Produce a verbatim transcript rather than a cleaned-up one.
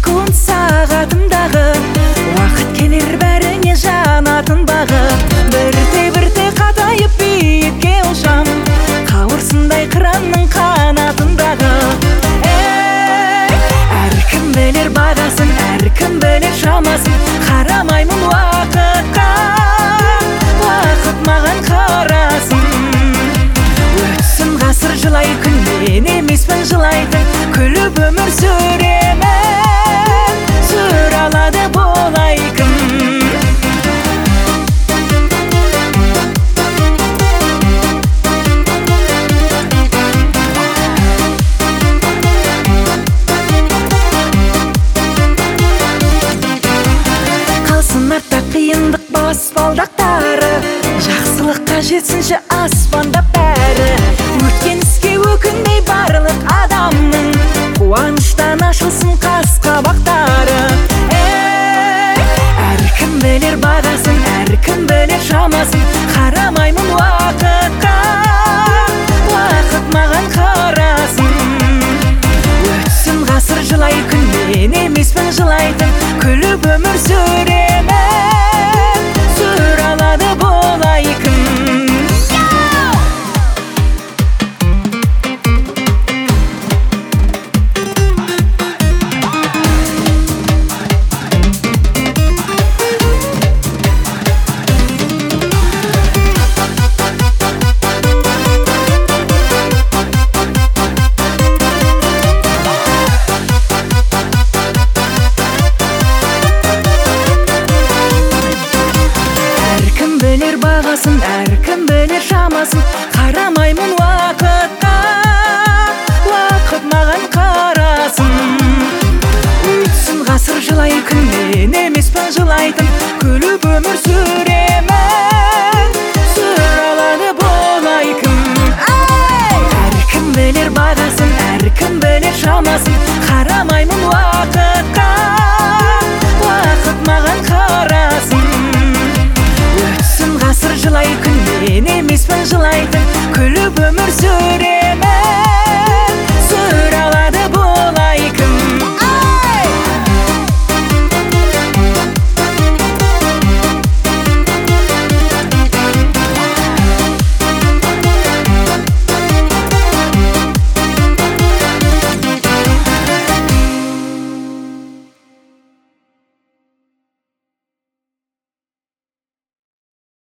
секунд сағатымдағы уақыт келер бәріне жанатын бағы. Бірте-бірте қатайып биікке ұшам, қауырсындай қыранның қанатындағы. Эй, әркім білер бағасын, әркім білер шамасын. Қарамаймын уақытқа, уақыт маған қарасын. Өтсін ғасыр жылай күн, мен емеспін жылайтын. Күліп өмір сүремін, сүр алады болай кім. Қалсын артта қиындық баспалдақтары, жақсылыққа жетсінші аспанда бәрі. Өткен іске өкінбей барлық адамның, қуаныштан ашылсын қас қабақтары. Эй, әркім білер бағасын, әркім білер шамасын. Қарамаймын уақытқа, уақыт маған қарасын. Өтсін ғасыр жылай күн, мен емеспін жылайтын. Күліп өмір сүремін, сүр алады болай кім. Білер бағасын, әркім білер шамасын. Қарамаймын уақытқа, уақыт маған қарасын. Өтсін ғасыр жылай күн, мен емеспін жылайтын. Күліп өмір сүремін.